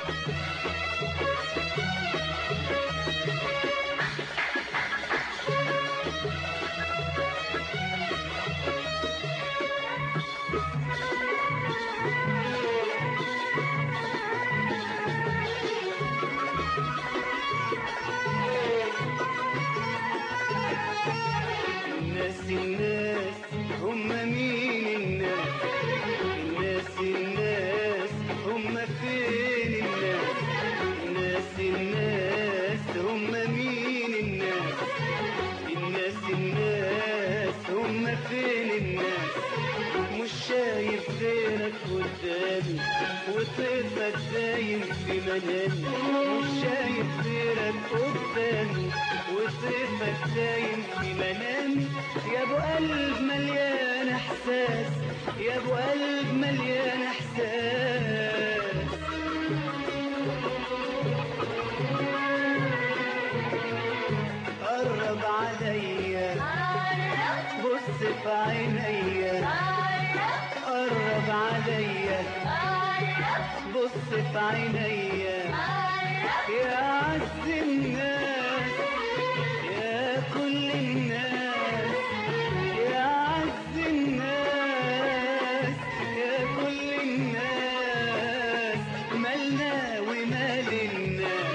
الناس هم مين الناس؟ الناس هم فين الناس؟ الناس هم مين الناس؟ الناس هم فين الناس؟ مش شايف غيرك قدامي وطيفك دايم في منامي، مش شايف غيرك قدامي وطيفك دايم في منامي. يا ابو قلب مليان احساس، يا ابو قلب مليان احساس. قرب عليا بص في عينيا، قرب عليا بص في عينيا. يا عز الناس يا كل الناس، يا عز الناس يا كل الناس، مالنا ومال الناس.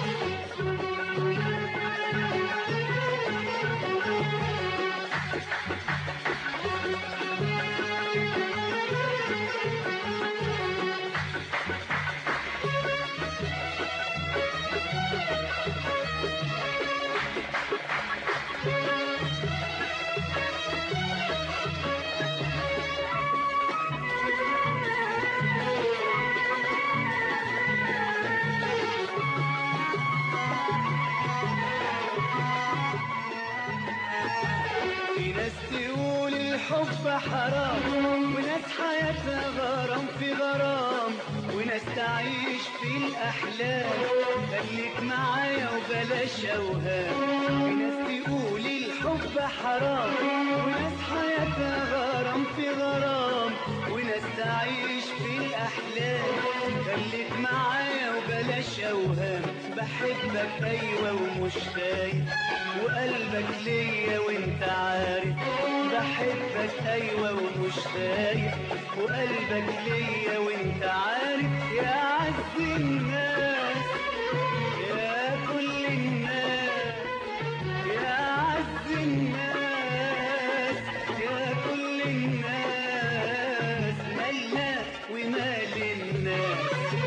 في ناس تقول الحب حرام، وناس حياتها غرام في غرام، وناس تعيش في الأحلام. خليك معايا وبلاش أوهام. في ناس تقول الحب حرام، وناس حياتها غرام في غرام، وناس تعيش في الأحلام. خليك معايا وبلاش أوهام. بحبك أيوة ومش خايف، وقلبك ليا وانت عارف. بحبك ايوه ومش خايف، وقلبك ليا وانت عارف. يا عز الناس يا كل الناس، يا عز الناس يا كل الناس، مالنا ومال الناس.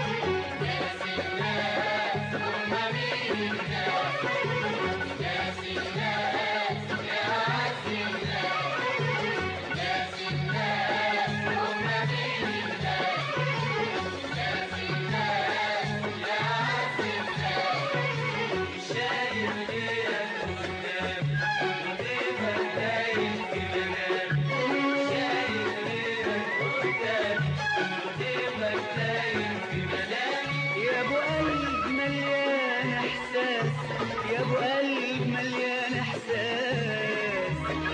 يا ابو قلب مليان احساس، يا ابو قلب مليان احساس.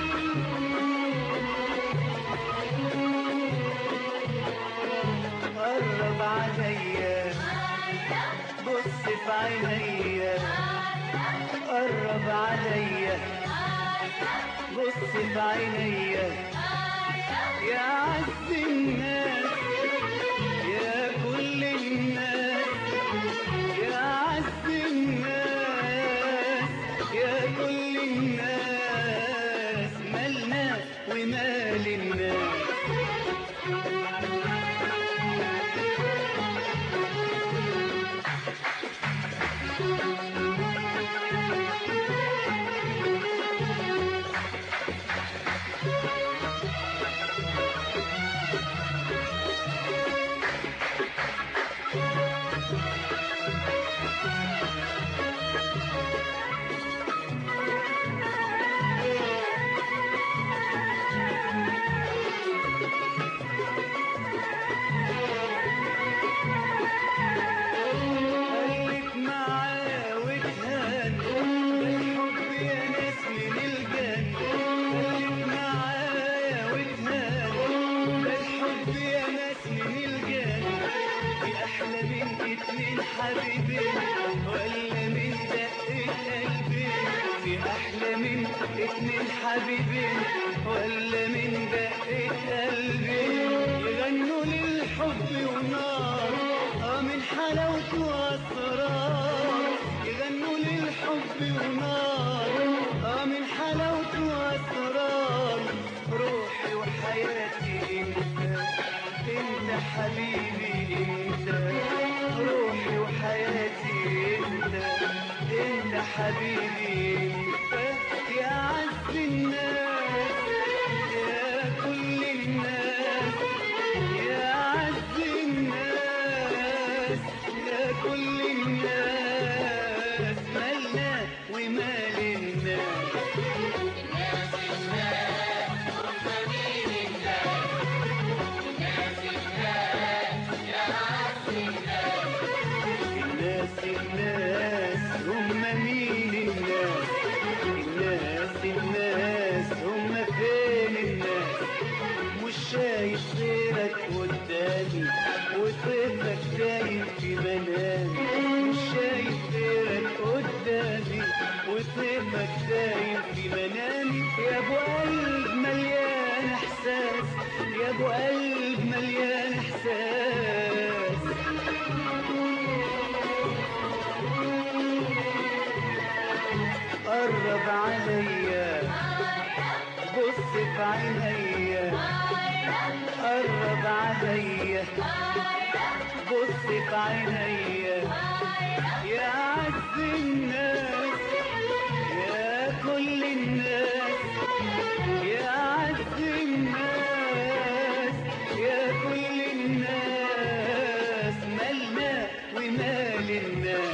قرب عليا بص في عينيا، قرب عليا بص في عينيا. يا عز الناس يا كل الناس، يا عز الناس يا كل الناس، مالنا ومال الناس. من حبيبين ولا من دقة قلبين؟ في أحلى من اتنين حبيبين ولا من دقة قلبين؟ يغنوا للحب ونار من حلاوته وأسرار، يغنوا للحب ونار من حلاوته وأسرار. روحي وحياتي انت حبيبي انت، روحي وحياتي انت حبيبي انت. يا عز الناس يا كل الناس، يا عز الناس يا كل الناس، مالنا ومال الناس. الناس هم مين الناس؟ الناس هم فين الناس؟ مش شايف غيرك قدامي وطيفك دايم في منامي، مش شايف غيرك قدامي وطيفك دايم في منامي. يا ابو قلب مليان احساس، يا ابو قلب مليان احساس. قرب عليا بص في عينيا، قرب عليا بص في عينيا. يا عز الناس يا كل الناس، يا عز الناس يا كل الناس، مالنا ومال الناس.